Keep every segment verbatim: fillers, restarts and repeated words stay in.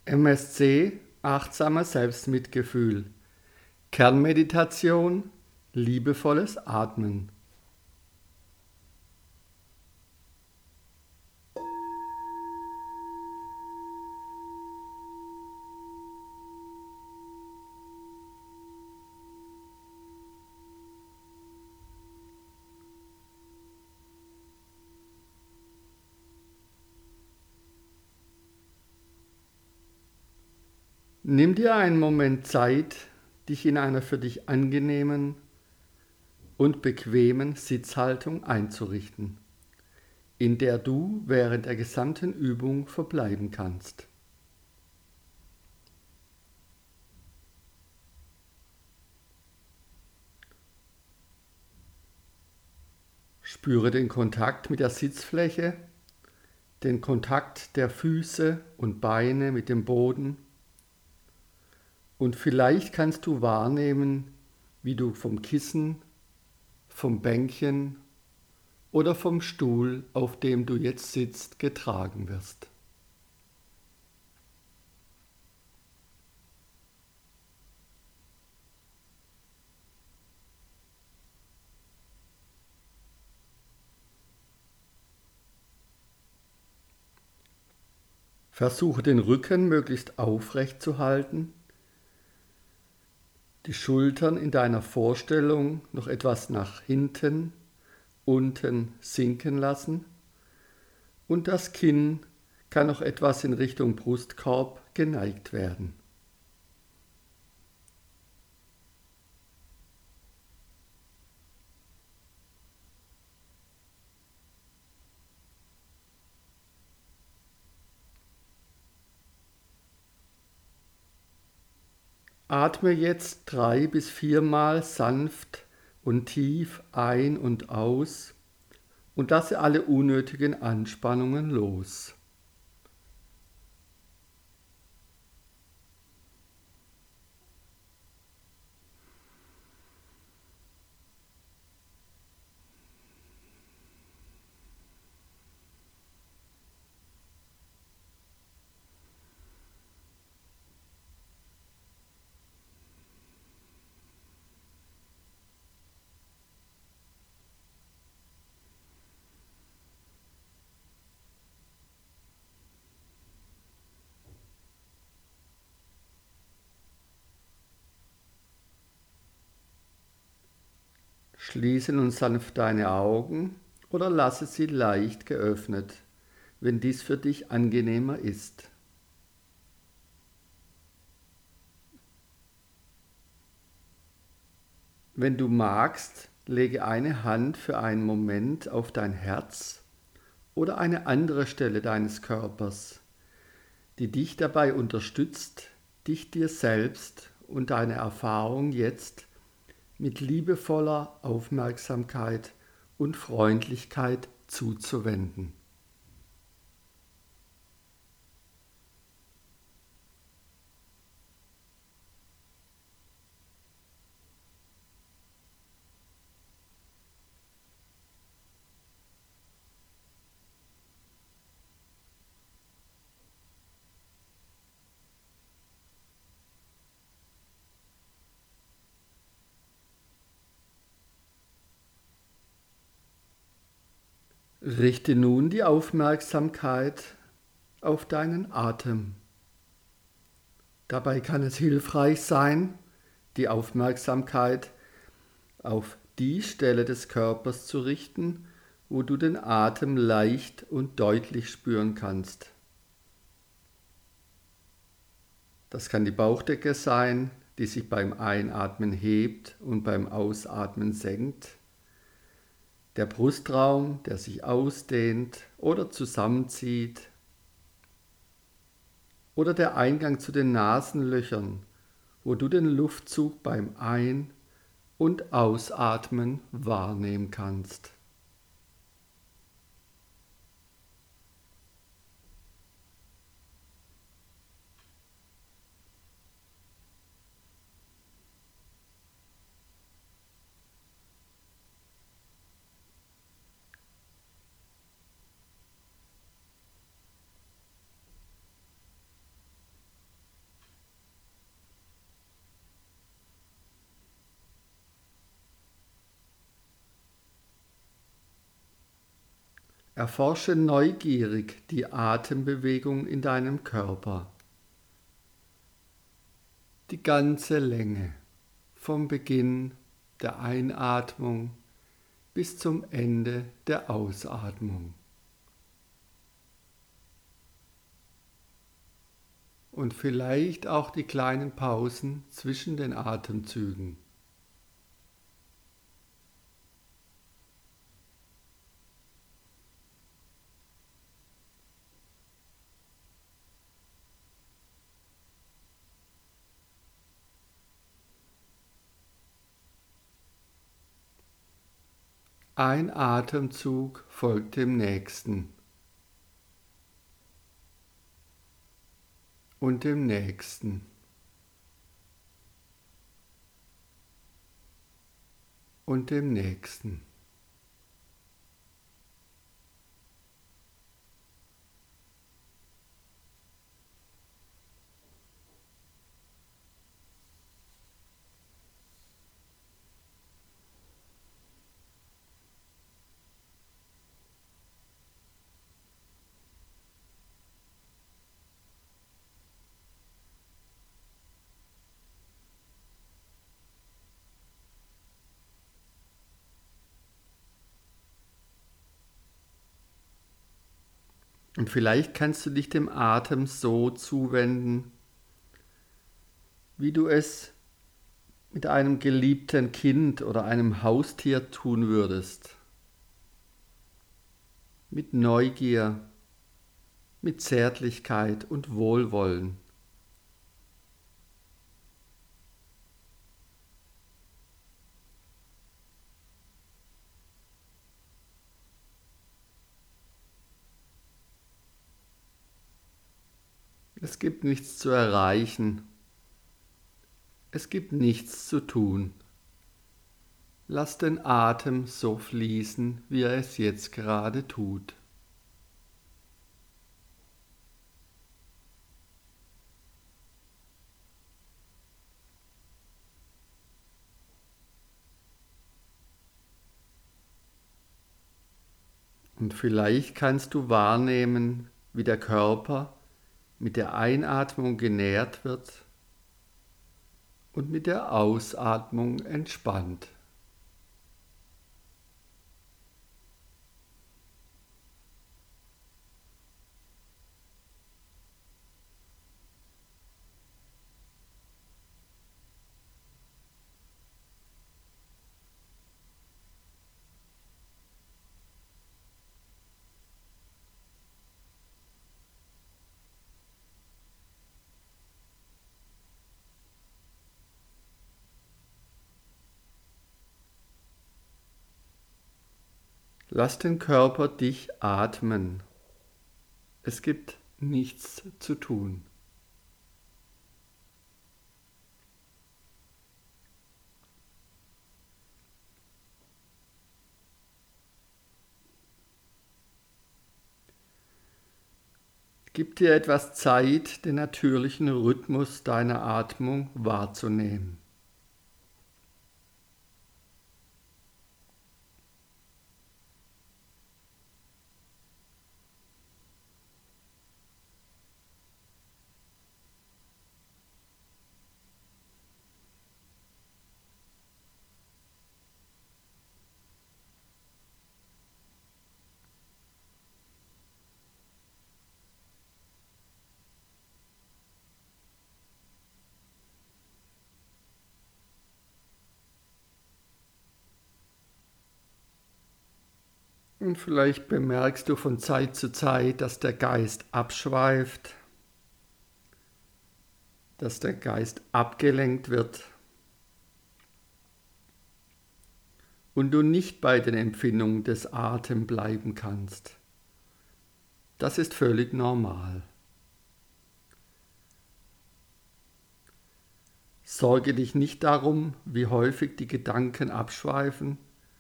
M S C Achtsames Selbstmitgefühl. Kernmeditation, liebevolles Atmen. Nimm dir einen Moment Zeit, dich in einer für dich angenehmen und bequemen Sitzhaltung einzurichten, in der du während der gesamten Übung verbleiben kannst. Spüre den Kontakt mit der Sitzfläche, den Kontakt der Füße und Beine mit dem Boden. Und vielleicht kannst du wahrnehmen, wie du vom Kissen, vom Bänkchen oder vom Stuhl, auf dem du jetzt sitzt, getragen wirst. Versuche den Rücken möglichst aufrecht zu halten, die Schultern in deiner Vorstellung noch etwas nach hinten, unten sinken lassen und das Kinn kann noch etwas in Richtung Brustkorb geneigt werden. Atme jetzt drei bis viermal sanft und tief ein und aus und lasse alle unnötigen Anspannungen los. Schließe nun sanft deine Augen oder lasse sie leicht geöffnet, wenn dies für dich angenehmer ist. Wenn du magst, lege eine Hand für einen Moment auf dein Herz oder eine andere Stelle deines Körpers, die dich dabei unterstützt, dich dir selbst und deine Erfahrung jetzt mit liebevoller Aufmerksamkeit und Freundlichkeit zuzuwenden. Richte nun die Aufmerksamkeit auf deinen Atem. Dabei kann es hilfreich sein, die Aufmerksamkeit auf die Stelle des Körpers zu richten, wo du den Atem leicht und deutlich spüren kannst. Das kann die Bauchdecke sein, die sich beim Einatmen hebt und beim Ausatmen senkt. Der Brustraum, der sich ausdehnt oder zusammenzieht. Oder der Eingang zu den Nasenlöchern, wo du den Luftzug beim Ein- und Ausatmen wahrnehmen kannst. Erforsche neugierig die Atembewegung in deinem Körper. Die ganze Länge, vom Beginn der Einatmung bis zum Ende der Ausatmung. Und vielleicht auch die kleinen Pausen zwischen den Atemzügen. Ein Atemzug folgt dem nächsten und dem nächsten und dem nächsten. Und vielleicht kannst du dich dem Atem so zuwenden, wie du es mit einem geliebten Kind oder einem Haustier tun würdest. Mit Neugier, mit Zärtlichkeit und Wohlwollen. Es gibt nichts zu erreichen. Es gibt nichts zu tun. Lass den Atem so fließen, wie er es jetzt gerade tut. Und vielleicht kannst du wahrnehmen, wie der Körper mit der Einatmung genährt wird und mit der Ausatmung entspannt. Lass den Körper dich atmen. Es gibt nichts zu tun. Gib dir etwas Zeit, den natürlichen Rhythmus deiner Atmung wahrzunehmen. Und vielleicht bemerkst du von Zeit zu Zeit, dass der Geist abschweift, dass der Geist abgelenkt wird und du nicht bei den Empfindungen des Atems bleiben kannst. Das ist völlig normal. Sorge dich nicht darum, wie häufig die Gedanken abschweifen,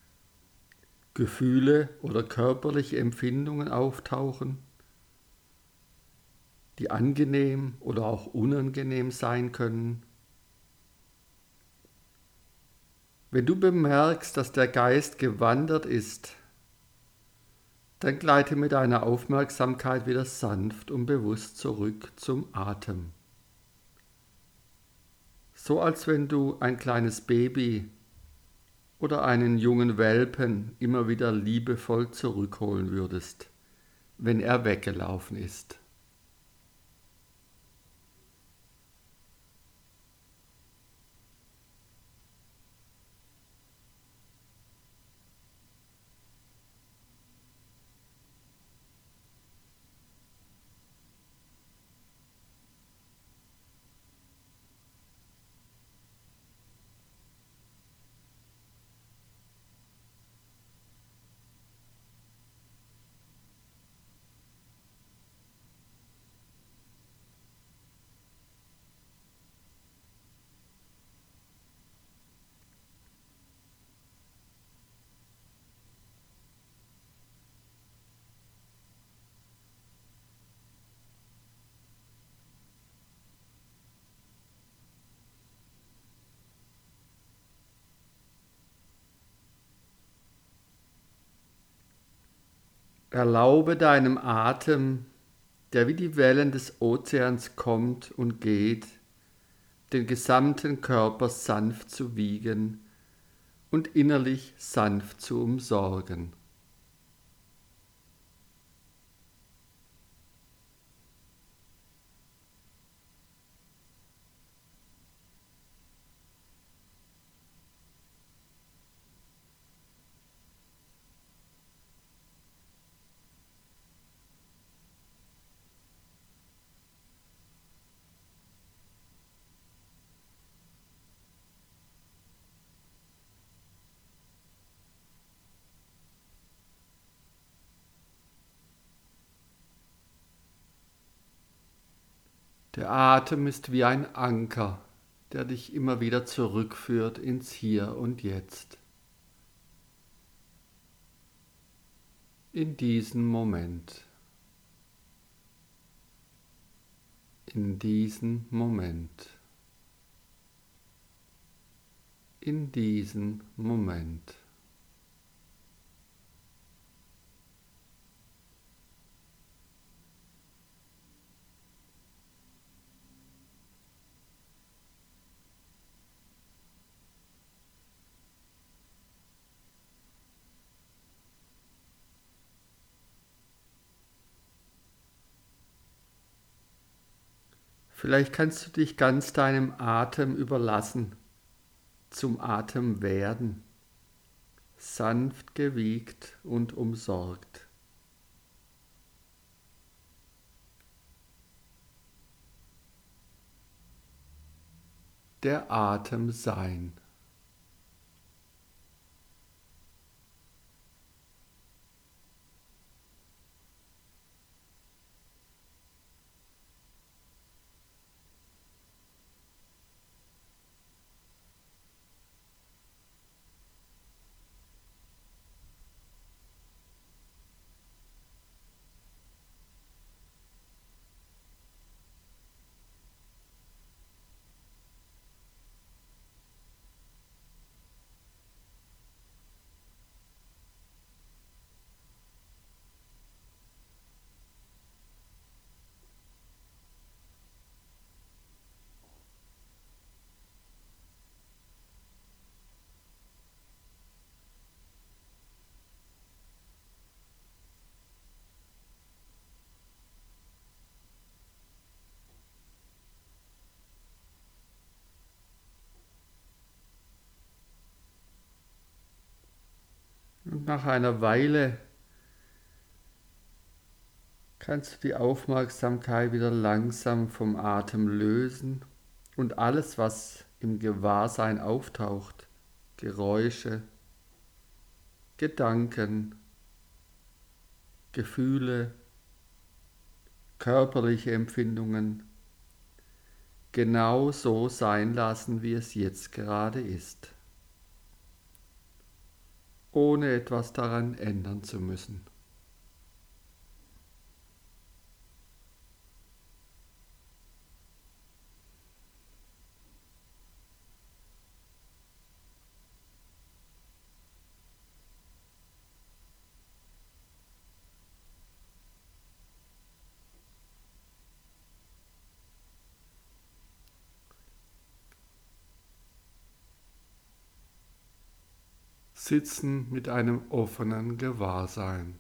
Gefühle oder körperliche Empfindungen auftauchen, die angenehm oder auch unangenehm sein können. Wenn du bemerkst, dass der Geist gewandert ist, Dann gleite mit deiner Aufmerksamkeit wieder sanft und bewusst zurück zum Atem. So als wenn du ein kleines Baby oder einen jungen Welpen immer wieder liebevoll zurückholen würdest, wenn er weggelaufen ist. Erlaube deinem Atem, der wie die Wellen des Ozeans kommt und geht, den gesamten Körper sanft zu wiegen und innerlich sanft zu umsorgen. Der Atem ist wie ein Anker, der dich immer wieder zurückführt ins Hier und Jetzt. In diesen Moment. In diesen Moment. In diesen Moment. Vielleicht kannst du dich ganz deinem Atem überlassen, zum Atem werden, sanft gewiegt und umsorgt. Der Atem sein. Und nach einer Weile kannst du die Aufmerksamkeit wieder langsam vom Atem lösen und alles, was im Gewahrsein auftaucht, Geräusche, Gedanken, Gefühle, körperliche Empfindungen, genau so sein lassen, wie es jetzt gerade ist, ohne etwas daran ändern zu müssen. Sitzen mit einem offenen Gewahrsein.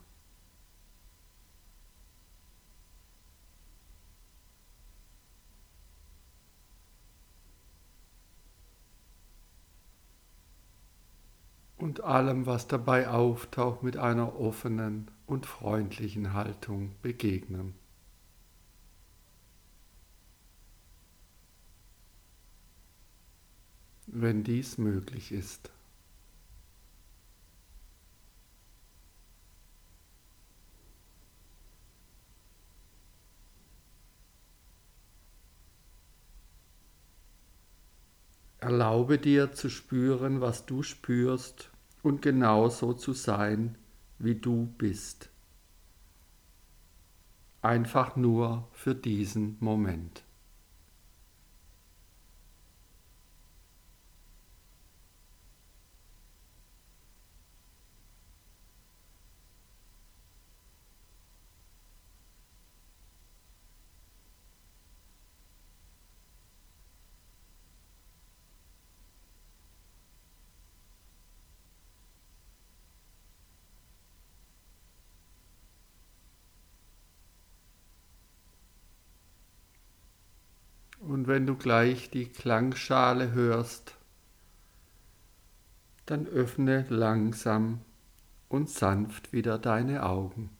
Und allem, was dabei auftaucht, mit einer offenen und freundlichen Haltung begegnen. Wenn dies möglich ist. Erlaube dir zu spüren, was du spürst und genauso zu sein, wie du bist. Einfach nur für diesen Moment. Und wenn du gleich die Klangschale hörst, dann öffne langsam und sanft wieder deine Augen.